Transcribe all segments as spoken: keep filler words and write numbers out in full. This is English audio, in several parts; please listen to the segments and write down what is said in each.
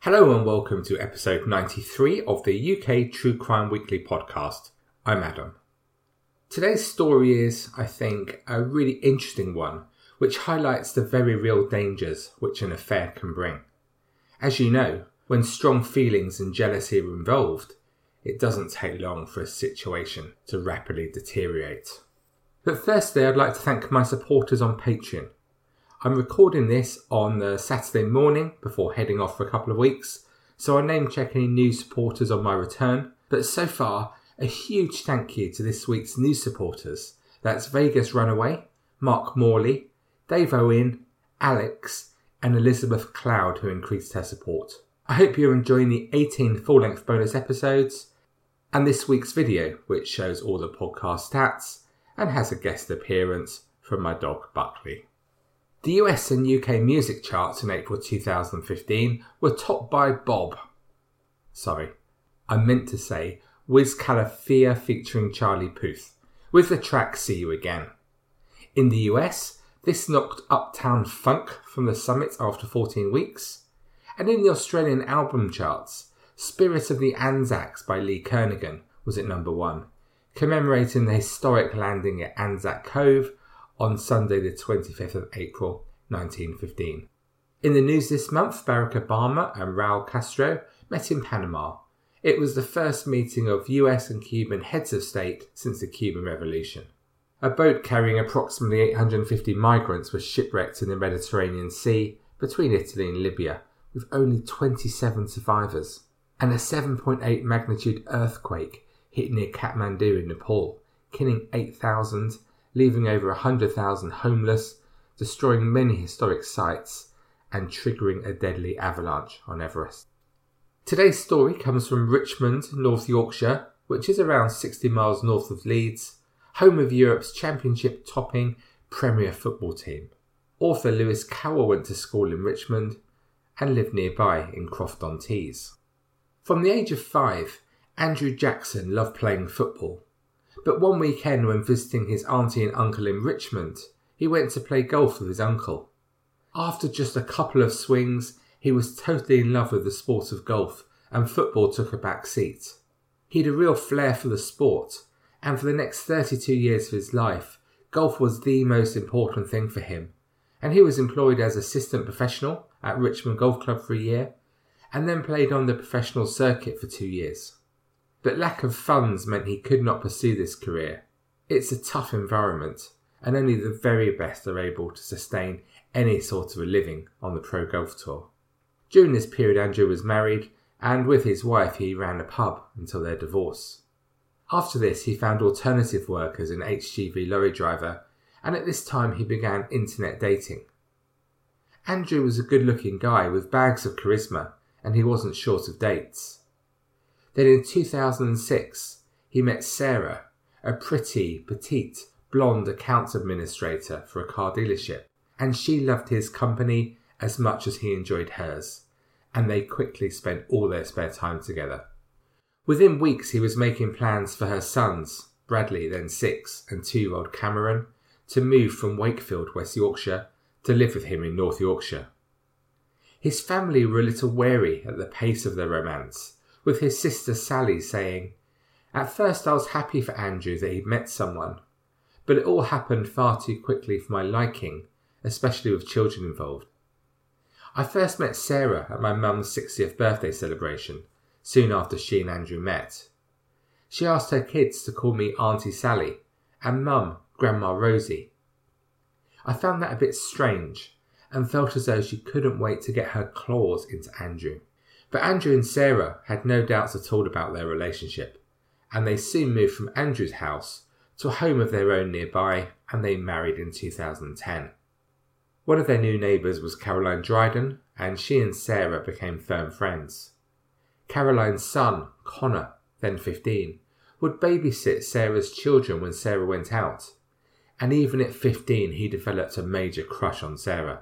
Hello and welcome to episode ninety-three of the U K True Crime Weekly podcast. I'm Adam. Today's story is, I think, a really interesting one, which highlights the very real dangers which an affair can bring. As you know, when strong feelings and jealousy are involved, it doesn't take long for a situation to rapidly deteriorate. But firstly, I'd like to thank my supporters on Patreon. I'm recording this on the Saturday morning before heading off for a couple of weeks, so I'll name check any new supporters on my return. But so far, a huge thank you to this week's new supporters. That's Vegas Runaway, Mark Morley, Dave Owen, Alex, and Elizabeth Cloud, who increased her support. I hope you're enjoying the eighteen full-length bonus episodes and this week's video, which shows all the podcast stats and has a guest appearance from my dog Buckley. The U S and U K music charts in April two thousand fifteen were topped by Bob. Sorry, I meant to say Wiz Khalifa featuring Charlie Puth, with the track See You Again. In the U S, this knocked Uptown Funk from the summit after fourteen weeks. And in the Australian album charts, Spirit of the Anzacs by Lee Kernaghan was at number one, commemorating the historic landing at Anzac Cove on Sunday the twenty-fifth of April nineteen fifteen. In the news this month, Barack Obama and Raul Castro met in Panama. It was the first meeting of U S and Cuban heads of state since the Cuban Revolution. A boat carrying approximately eight hundred fifty migrants was shipwrecked in the Mediterranean Sea between Italy and Libya, with only twenty-seven survivors. And a seven point eight magnitude earthquake hit near Kathmandu in Nepal, killing eight thousand, leaving over one hundred thousand homeless, destroying many historic sites, and triggering a deadly avalanche on Everest. Today's story comes from Richmond, North Yorkshire, which is around sixty miles north of Leeds, home of Europe's championship-topping Premier football team. Author Lewis Cowell went to school in Richmond and lived nearby in Croft-on-Tees. From the age of five, Andrew Jackson loved playing football. But one weekend when visiting his auntie and uncle in Richmond, he went to play golf with his uncle. After just a couple of swings, he was totally in love with the sport of golf, and football took a back seat. He had a real flair for the sport, and for the next thirty-two years of his life, golf was the most important thing for him. And he was employed as assistant professional at Richmond Golf Club for a year, and then played on the professional circuit for two years. But lack of funds meant he could not pursue this career. It's a tough environment, and only the very best are able to sustain any sort of a living on the pro golf tour. During this period, Andrew was married, and with his wife he ran a pub until their divorce. After this, he found alternative work as an H G V lorry driver, and at this time he began internet dating. Andrew was a good-looking guy with bags of charisma, and he wasn't short of dates. Then in two thousand six, he met Sarah, a pretty, petite, blonde accounts administrator for a car dealership, and she loved his company as much as he enjoyed hers, and they quickly spent all their spare time together. Within weeks, he was making plans for her sons, Bradley, then six, and two-year-old Cameron, to move from Wakefield, West Yorkshire, to live with him in North Yorkshire. His family were a little wary at the pace of their romance, with his sister Sally saying, "At first I was happy for Andrew that he'd met someone, but it all happened far too quickly for my liking, especially with children involved. I first met Sarah at my mum's sixtieth birthday celebration, soon after she and Andrew met. She asked her kids to call me Auntie Sally, and Mum Grandma Rosie. I found that a bit strange, and felt as though she couldn't wait to get her claws into Andrew. But Andrew and Sarah had no doubts at all about their relationship, and they soon moved from Andrew's house to a home of their own nearby, and they married in two thousand ten. One of their new neighbours was Caroline Dryden, and she and Sarah became firm friends. Caroline's son, Connor, then fifteen, would babysit Sarah's children when Sarah went out, and even at fifteen he developed a major crush on Sarah.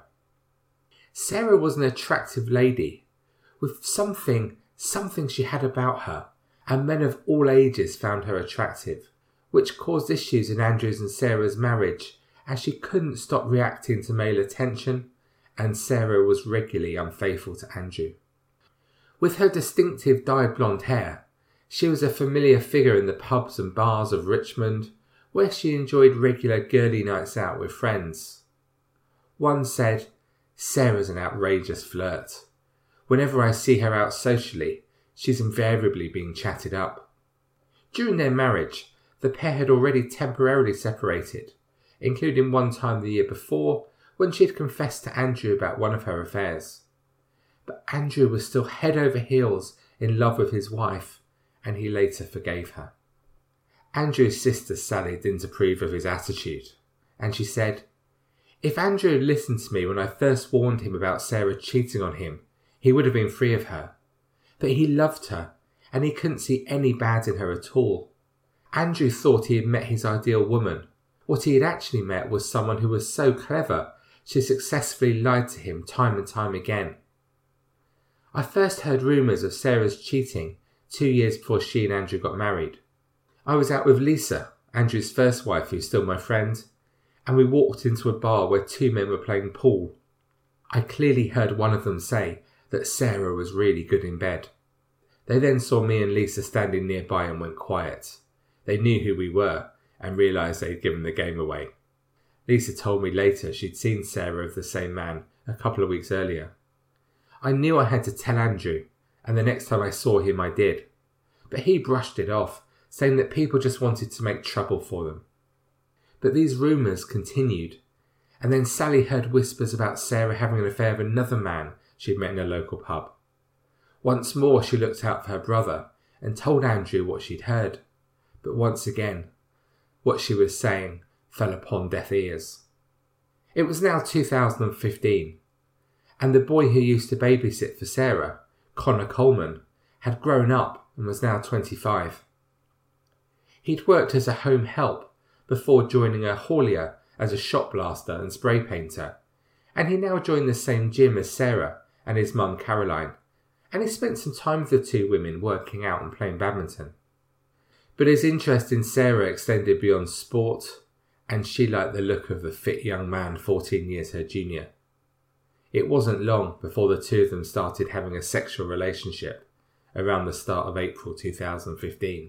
Sarah was an attractive lady, with something, something she had about her, and men of all ages found her attractive, which caused issues in Andrew's and Sarah's marriage, as she couldn't stop reacting to male attention, and Sarah was regularly unfaithful to Andrew. With her distinctive dyed blonde hair, she was a familiar figure in the pubs and bars of Richmond, where she enjoyed regular girly nights out with friends. One said, "Sarah's an outrageous flirt. Whenever I see her out socially, she's invariably being chatted up." During their marriage, the pair had already temporarily separated, including one time the year before when she had confessed to Andrew about one of her affairs. But Andrew was still head over heels in love with his wife, and he later forgave her. Andrew's sister Sally didn't approve of his attitude, and she said, "If Andrew had listened to me when I first warned him about Sarah cheating on him, he would have been free of her. But he loved her, and he couldn't see any bad in her at all. Andrew thought he had met his ideal woman. What he had actually met was someone who was so clever she successfully lied to him time and time again." I first heard rumours of Sarah's cheating two years before she and Andrew got married. I was out with Lisa, Andrew's first wife, who's still my friend, and we walked into a bar where two men were playing pool. I clearly heard one of them say that Sarah was really good in bed. They then saw me and Lisa standing nearby and went quiet. They knew who we were and realised they'd given the game away. Lisa told me later she'd seen Sarah with the same man a couple of weeks earlier. I knew I had to tell Andrew, and the next time I saw him I did. But he brushed it off, saying that people just wanted to make trouble for them. But these rumours continued, and then Sally heard whispers about Sarah having an affair with another man she'd met in a local pub. Once more she looked out for her brother and told Andrew what she'd heard. But once again, what she was saying fell upon deaf ears. It was now two thousand fifteen, and the boy who used to babysit for Sarah, Connor Coleman, had grown up and was now twenty-five. He'd worked as a home help before joining a haulier as a shop blaster and spray painter, and he now joined the same gym as Sarah and his mum Caroline, and he spent some time with the two women working out and playing badminton. But his interest in Sarah extended beyond sport, and she liked the look of the fit young man fourteen years her junior. It wasn't long before the two of them started having a sexual relationship, around the start of April two thousand fifteen.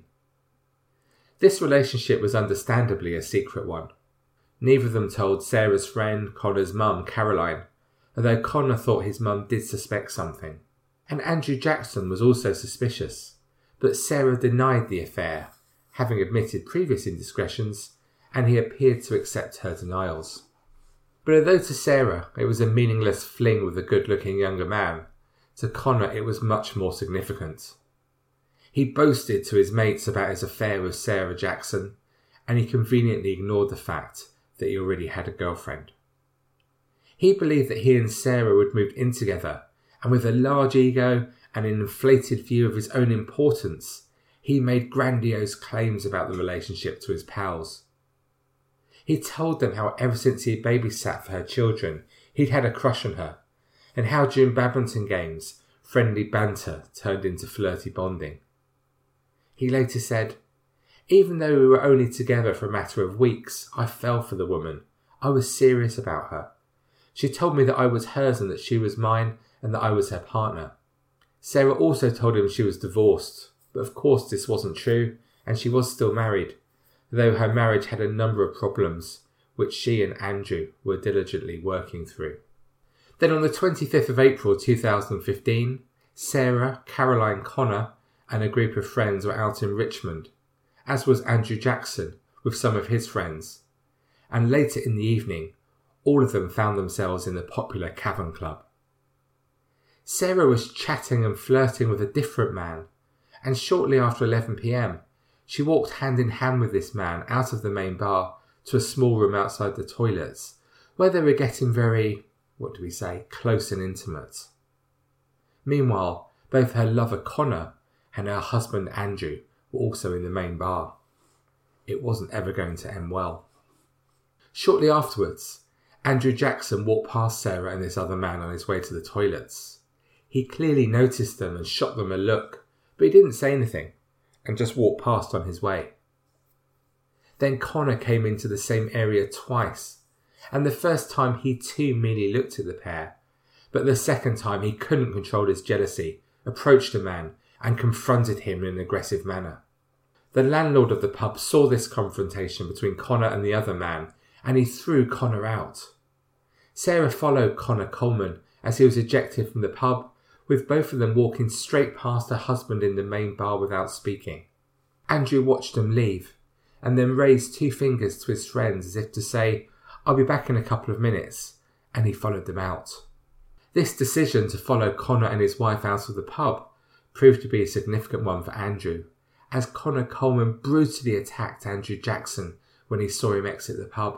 This relationship was understandably a secret one. Neither of them told Sarah's friend, Connor's mum, Caroline, although Connor thought his mum did suspect something. And Andrew Jackson was also suspicious, but Sarah denied the affair, having admitted previous indiscretions, and he appeared to accept her denials. But although to Sarah it was a meaningless fling with a good-looking younger man, to Connor it was much more significant. He boasted to his mates about his affair with Sarah Jackson, and he conveniently ignored the fact that he already had a girlfriend. He believed that he and Sarah would move in together, and with a large ego and an inflated view of his own importance, he made grandiose claims about the relationship to his pals. He told them how ever since he had babysat for her children, he'd had a crush on her, and how during badminton games, friendly banter turned into flirty bonding. He later said, "Even though we were only together for a matter of weeks, I fell for the woman. I was serious about her. She told me that I was hers and that she was mine and that I was her partner." Sarah also told him she was divorced, but of course this wasn't true, and she was still married, though her marriage had a number of problems, which she and Andrew were diligently working through. Then on the twenty-fifth of April two thousand fifteen, Sarah, Caroline, Connor and a group of friends were out in Richmond, as was Andrew Jackson with some of his friends, and later in the evening, all of them found themselves in the popular Cavern Club. Sarah was chatting and flirting with a different man, and shortly after eleven p.m, she walked hand in hand with this man out of the main bar to a small room outside the toilets, where they were getting very, what do we say, close and intimate. Meanwhile, both her lover Connor and her husband Andrew were also in the main bar. It wasn't ever going to end well. Shortly afterwards, Andrew Jackson walked past Sarah and this other man on his way to the toilets. He clearly noticed them and shot them a look, but he didn't say anything and just walked past on his way. Then Connor came into the same area twice, and the first time he too merely looked at the pair, but the second time he couldn't control his jealousy approached the man and confronted him in an aggressive manner. The landlord of the pub saw this confrontation between Connor and the other man, and he threw Connor out. Sarah followed Connor Coleman as he was ejected from the pub, with both of them walking straight past her husband in the main bar without speaking. Andrew watched them leave, and then raised two fingers to his friends as if to say, "I'll be back in a couple of minutes," and he followed them out. This decision to follow Connor and his wife out of the pub proved to be a significant one for Andrew, as Connor Coleman brutally attacked Andrew Jackson when he saw him exit the pub.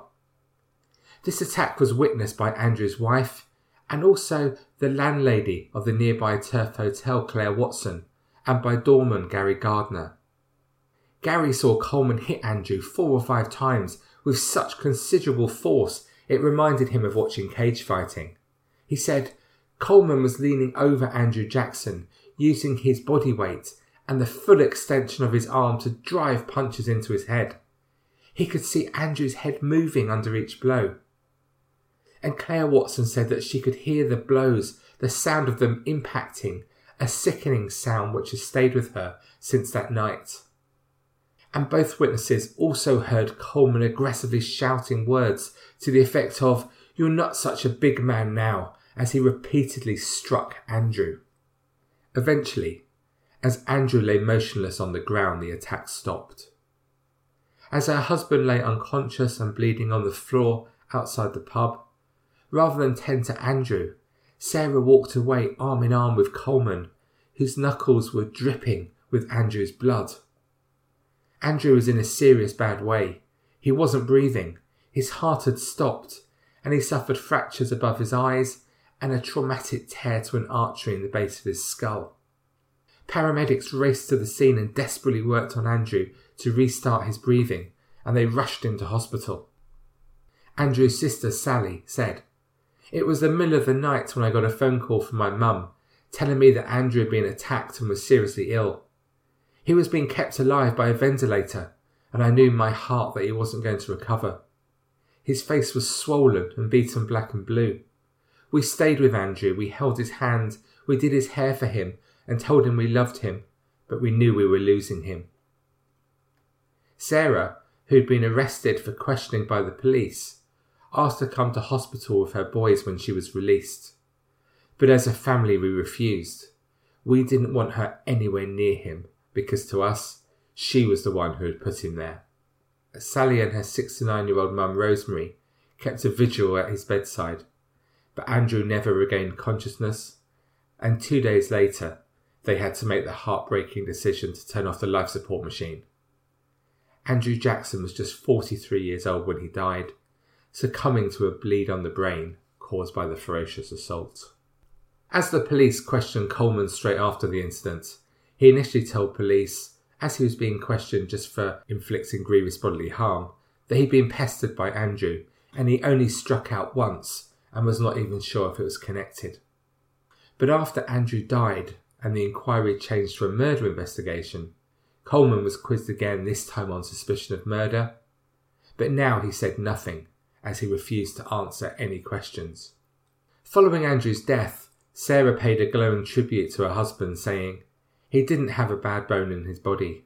This attack was witnessed by Andrew's wife and also the landlady of the nearby Turf Hotel, Claire Watson, and by doorman Gary Gardner. Gary saw Coleman hit Andrew four or five times with such considerable force it reminded him of watching cage fighting. He said Coleman was leaning over Andrew Jackson, using his body weight and the full extension of his arm to drive punches into his head. He could see Andrew's head moving under each blow. And Claire Watson said that she could hear the blows, the sound of them impacting, a sickening sound which has stayed with her since that night. And both witnesses also heard Coleman aggressively shouting words to the effect of, "You're not such a big man now," as he repeatedly struck Andrew. Eventually, as Andrew lay motionless on the ground, the attack stopped. As her husband lay unconscious and bleeding on the floor outside the pub, rather than tend to Andrew, Sarah walked away arm in arm with Coleman, whose knuckles were dripping with Andrew's blood. Andrew was in a serious bad way. He wasn't breathing, his heart had stopped, and he suffered fractures above his eyes and a traumatic tear to an artery in the base of his skull. Paramedics raced to the scene and desperately worked on Andrew to restart his breathing, and they rushed him to hospital. Andrew's sister Sally said, "It was the middle of the night when I got a phone call from my mum telling me that Andrew had been attacked and was seriously ill. He was being kept alive by a ventilator, and I knew in my heart that he wasn't going to recover. His face was swollen and beaten black and blue. We stayed with Andrew, we held his hand, we did his hair for him and told him we loved him, but we knew we were losing him." Sarah, who'd been arrested for questioning by the police, asked to come to hospital with her boys when she was released. But as a family we refused. We didn't want her anywhere near him because to us, she was the one who had put him there. Sally and her sixty-nine-year-old mum Rosemary kept a vigil at his bedside, but Andrew never regained consciousness, and two days later they had to make the heartbreaking decision to turn off the life support machine. Andrew Jackson was just forty-three years old when he died, succumbing to a bleed on the brain caused by the ferocious assault. As the police questioned Coleman straight after the incident, he initially told police, as he was being questioned just for inflicting grievous bodily harm, that he'd been pestered by Andrew and he only struck out once and was not even sure if it was connected. But after Andrew died and the inquiry changed to a murder investigation, Coleman was quizzed again, this time on suspicion of murder. But now he said nothing, as he refused to answer any questions. Following Andrew's death, Sarah paid a glowing tribute to her husband, saying he didn't have a bad bone in his body.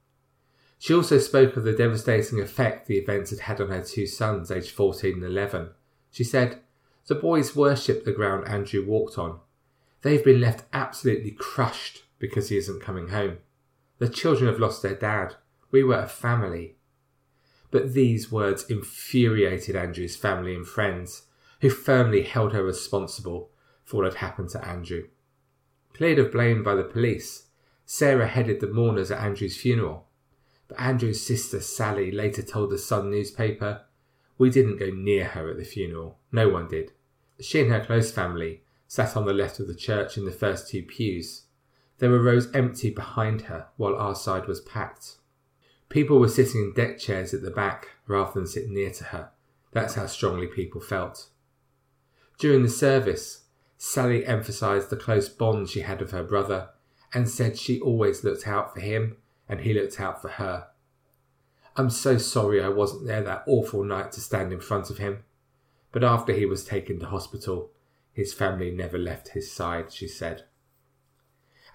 She also spoke of the devastating effect the events had had on her two sons, aged fourteen and eleven. She said, "The boys worshipped the ground Andrew walked on. They've been left absolutely crushed because he isn't coming home. The children have lost their dad. We were a family." But these words infuriated Andrew's family and friends, who firmly held her responsible for what had happened to Andrew. Cleared of blame by the police, Sarah headed the mourners at Andrew's funeral. But Andrew's sister Sally later told the Sun newspaper, "We didn't go near her at the funeral. No one did. She and her close family sat on the left of the church in the first two pews. There were rows empty behind her while our side was packed. People were sitting in deck chairs at the back rather than sit near to her. That's how strongly people felt." During the service, Sally emphasised the close bond she had with her brother and said she always looked out for him and he looked out for her. "I'm so sorry I wasn't there that awful night to stand in front of him. But after he was taken to hospital, his family never left his side," she said.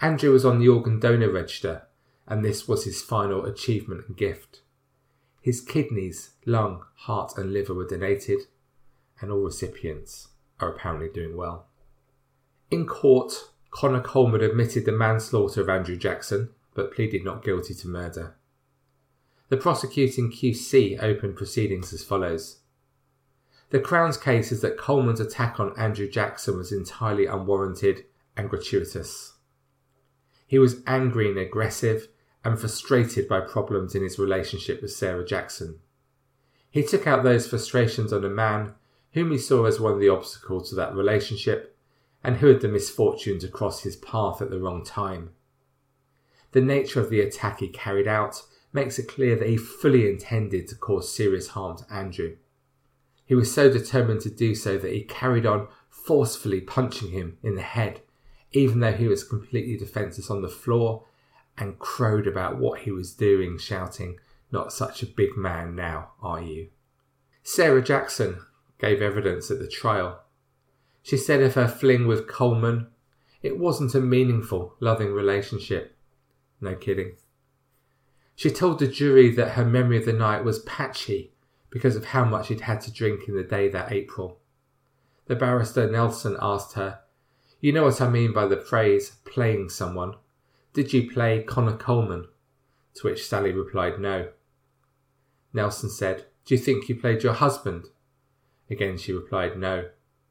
Andrew was on the organ donor register, and this was his final achievement and gift. His kidneys, lung, heart and liver were donated, and all recipients are apparently doing well. In court, Connor Coleman admitted the manslaughter of Andrew Jackson, but pleaded not guilty to murder. The prosecuting Q C opened proceedings as follows. The Crown's case is that Coleman's attack on Andrew Jackson was entirely unwarranted and gratuitous. He was angry and aggressive and frustrated by problems in his relationship with Sarah Jackson. He took out those frustrations on a man whom he saw as one of the obstacles to that relationship and who had the misfortune to cross his path at the wrong time. The nature of the attack he carried out makes it clear that he fully intended to cause serious harm to Andrew. He was so determined to do so that he carried on forcefully punching him in the head, even though he was completely defenceless on the floor, and crowed about what he was doing, shouting, "Not such a big man now, are you?" Sarah Jackson gave evidence at the trial. She said of her fling with Coleman, it wasn't a meaningful, loving relationship. No kidding. She told the jury that her memory of the night was patchy because of how much she'd had to drink in the day that April. The barrister Nelson asked her, "You know what I mean by the phrase, playing someone. Did you play Connor Coleman?" To which Sally replied no. Nelson said, "Do you think you played your husband?" Again she replied no.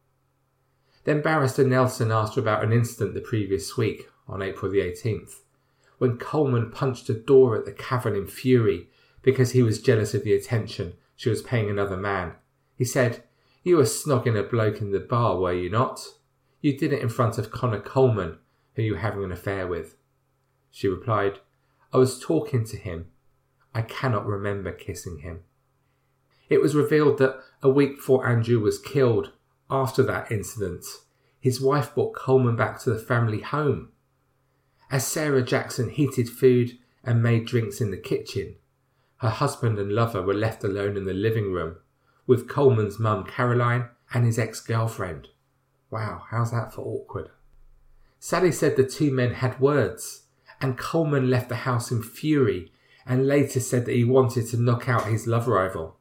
Then barrister Nelson asked her about an incident the previous week, on April the eighteenth, when Coleman punched a door at the Cavern in fury because he was jealous of the attention she was paying another man. He said, "You were snogging a bloke in the bar, were you not? You did it in front of Connor Coleman, who you were having an affair with." She replied, "I was talking to him. I cannot remember kissing him." It was revealed that a week before Andrew was killed, after that incident, his wife brought Coleman back to the family home. As Sarah Jackson heated food and made drinks in the kitchen, her husband and lover were left alone in the living room with Coleman's mum Caroline and his ex-girlfriend. Wow, how's that for awkward? Sally said the two men had words, and Coleman left the house in fury and later said that he wanted to knock out his love rival.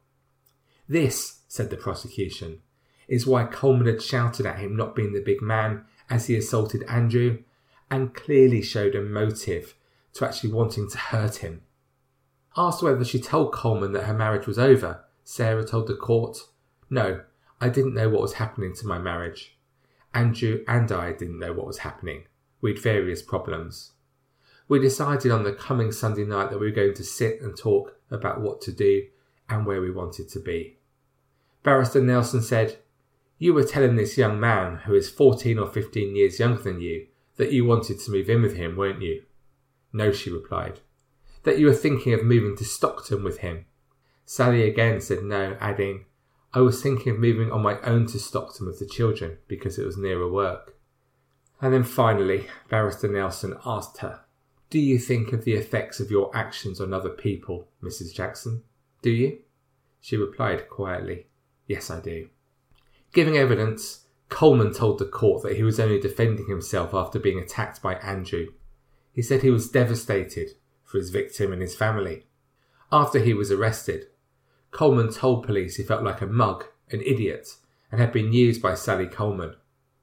This, said the prosecution, is why Coleman had shouted at him not being the big man as he assaulted Andrew, and clearly showed a motive to actually wanting to hurt him. Asked whether she told Coleman that her marriage was over, Sarah told the court, "No, I didn't know what was happening to my marriage. Andrew and I didn't know what was happening. We had various problems. We decided on the coming Sunday night that we were going to sit and talk about what to do and where we wanted to be." Barrister Nelson said, "You were telling this young man, who is fourteen or fifteen years younger than you, that you wanted to move in with him, weren't you?" "No," she replied. "That you were thinking of moving to Stockton with him?" Sally again said no, adding, "I was thinking of moving on my own to Stockton with the children because it was nearer work." And then finally, Barrister Nelson asked her, "Do you think of the effects of your actions on other people, Missus Jackson? Do you?" She replied quietly, "Yes, I do." Giving evidence, Coleman told the court that he was only defending himself after being attacked by Andrew. He said he was devastated for his victim and his family. After he was arrested, Coleman told police he felt like a mug, an idiot, and had been used by Sally Coleman.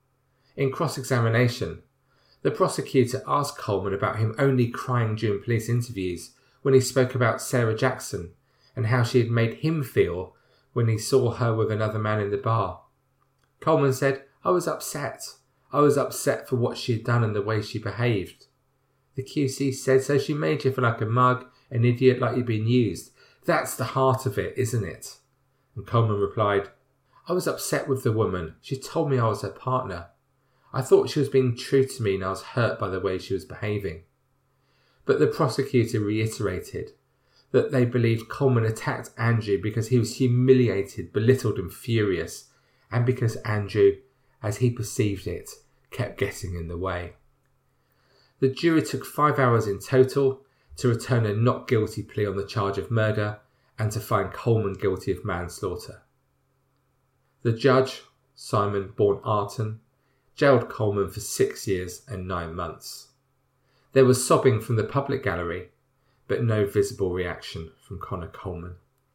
In cross-examination, the prosecutor asked Coleman about him only crying during police interviews when he spoke about Sarah Jackson and how she had made him feel when he saw her with another man in the bar. Coleman said, "I was upset. I was upset for what she had done and the way she behaved." The Q C said, "So she made you feel like a mug, an idiot, like you'd been used. That's the heart of it, isn't it?" And Coleman replied, "I was upset with the woman. She told me I was her partner. I thought she was being true to me and I was hurt by the way she was behaving." But the prosecutor reiterated that they believed Coleman attacked Andrew because he was humiliated, belittled and furious, and because Andrew, as he perceived it, kept getting in the way. The jury took five hours in total to return a not guilty plea on the charge of murder and to find Coleman guilty of manslaughter. The judge, Simon Bourne Arton, jailed Coleman for six years and nine months. There was sobbing from the public gallery, but no visible reaction from Connor Coleman.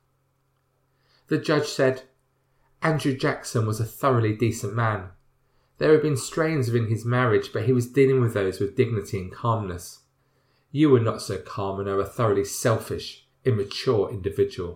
The judge said, Andrew Jackson was a thoroughly decent man. There had been strains within his marriage, but he was dealing with those with dignity and calmness. You were not so calm and are a thoroughly selfish, immature individual.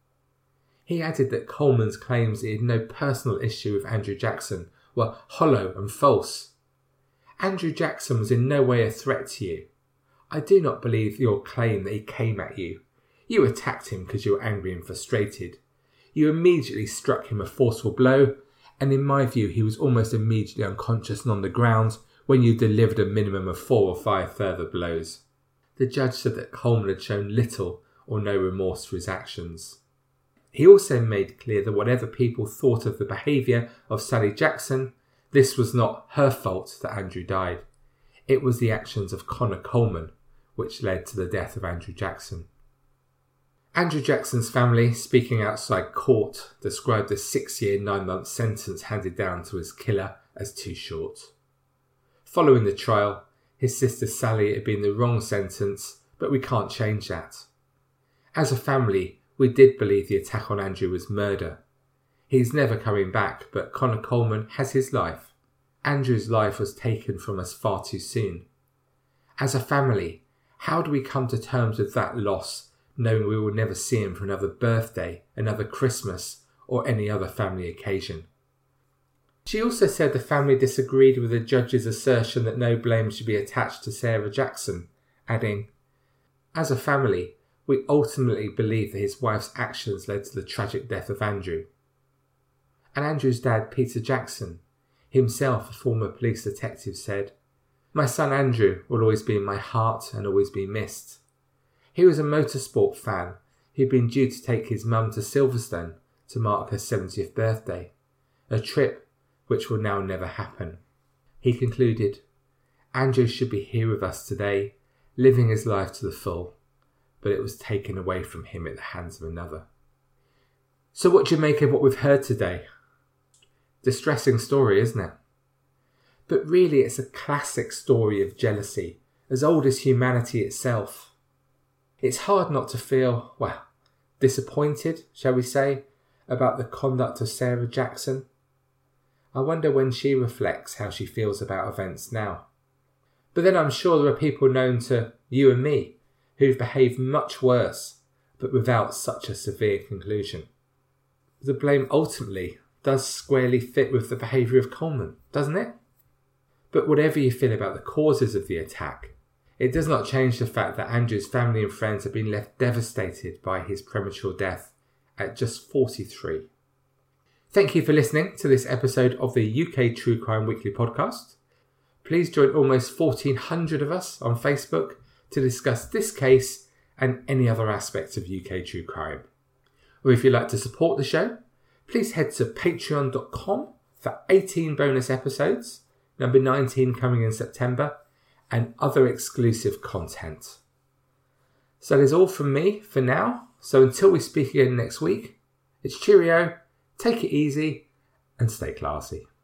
He added that Coleman's claims he had no personal issue with Andrew Jackson were hollow and false. Andrew Jackson was in no way a threat to you. I do not believe your claim that he came at you. You attacked him because you were angry and frustrated. You immediately struck him a forceful blow, and in my view he was almost immediately unconscious and on the ground when you delivered a minimum of four or five further blows. The judge said that Coleman had shown little or no remorse for his actions. He also made clear that whatever people thought of the behaviour of Sally Jackson, this was not her fault that Andrew died. It was the actions of Connor Coleman which led to the death of Andrew Jackson. Andrew Jackson's family, speaking outside court, described the six-year, nine-month sentence handed down to his killer as too short. Following the trial, his sister Sally had been the wrong sentence, but we can't change that. As a family, we did believe the attack on Andrew was murder. He's never coming back, but Connor Coleman has his life. Andrew's life was taken from us far too soon. As a family, how do we come to terms with that loss, knowing we will never see him for another birthday, another Christmas, or any other family occasion? She also said the family disagreed with the judge's assertion that no blame should be attached to Sarah Jackson, adding, as a family, we ultimately believe that his wife's actions led to the tragic death of Andrew. And Andrew's dad, Peter Jackson, himself a former police detective, said, my son Andrew will always be in my heart and always be missed. He was a motorsport fan who'd been due to take his mum to Silverstone to mark her seventieth birthday, a trip which will now never happen. He concluded, Andrew should be here with us today, living his life to the full, but it was taken away from him at the hands of another. So what do you make of what we've heard today? Distressing story, isn't it? But really it's a classic story of jealousy, as old as humanity itself. It's hard not to feel, well, disappointed, shall we say, about the conduct of Sarah Jackson. I wonder when she reflects how she feels about events now. But then I'm sure there are people known to you and me who've behaved much worse, but without such a severe conclusion. The blame ultimately does squarely fit with the behaviour of Coleman, doesn't it? But whatever you feel about the causes of the attack, it does not change the fact that Andrew's family and friends have been left devastated by his premature death at just forty-three. Thank you for listening to this episode of the U K True Crime Weekly podcast. Please join almost fourteen hundred of us on Facebook to discuss this case and any other aspects of U K true crime. Or if you'd like to support the show, please head to patreon dot com for eighteen bonus episodes, number nineteen coming in September, and other exclusive content. So that is all from me for now. So until we speak again next week, it's cheerio, take it easy, and stay classy.